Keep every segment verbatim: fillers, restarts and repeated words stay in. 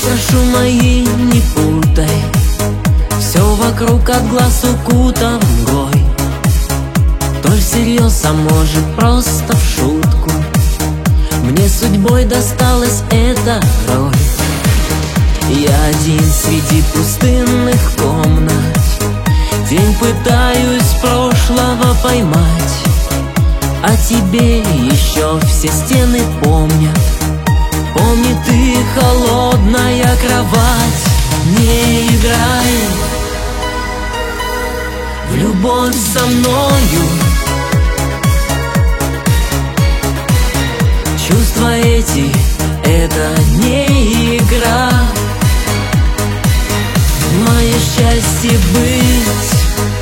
чашу мои не путай, все вокруг от глаз укутан мглой. То ли всерьез, а может просто в шутку, мне судьбой досталась эта роль. Я один среди пустынных комнат, тень пытаюсь прошлого поймать. А тебе еще все стены помнят. Помни ты, холодная кровать. Не играй в любовь со мною. Чувства эти — это не игра. Мое счастье быть,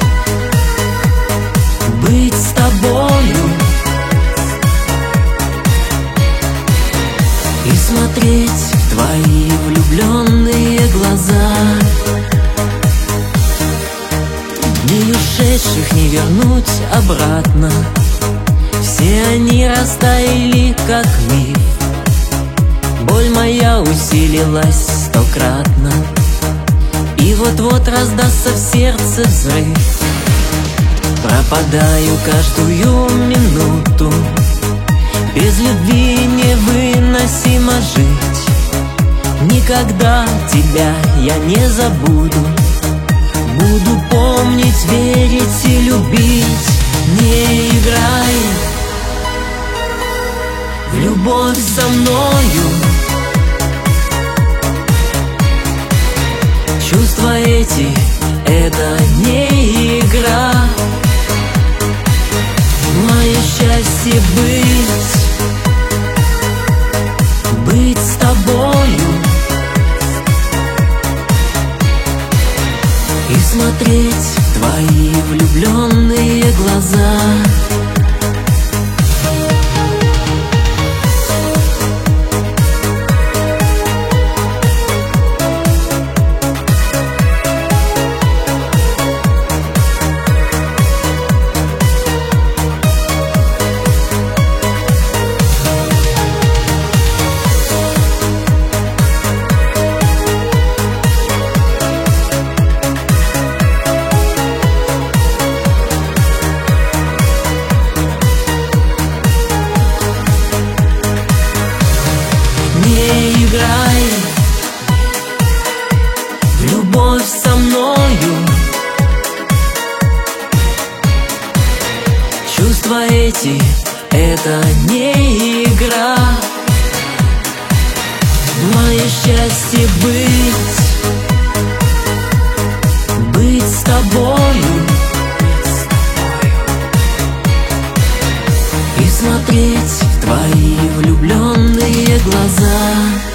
быть с тобою и смотреть в твои влюбленные глаза. Дней ушедших не вернуть обратно, все они растаяли, как миф. Боль моя усилилась стократно, и вот-вот раздастся в сердце взрыв. Пропадаю каждую минуту, без любви невыносимо жить. Никогда тебя я не забуду, буду помнить, верить и любить. Не играй в любовь со мною. Чувства эти — это не игра. Мое счастье быть, быть с тобою и смотреть в твои влюбленные глаза. Не играй в любовь со мною. Чувства эти — это не игра. Мое счастье быть, быть с тобою и смотреть в твои влюбленные глаза.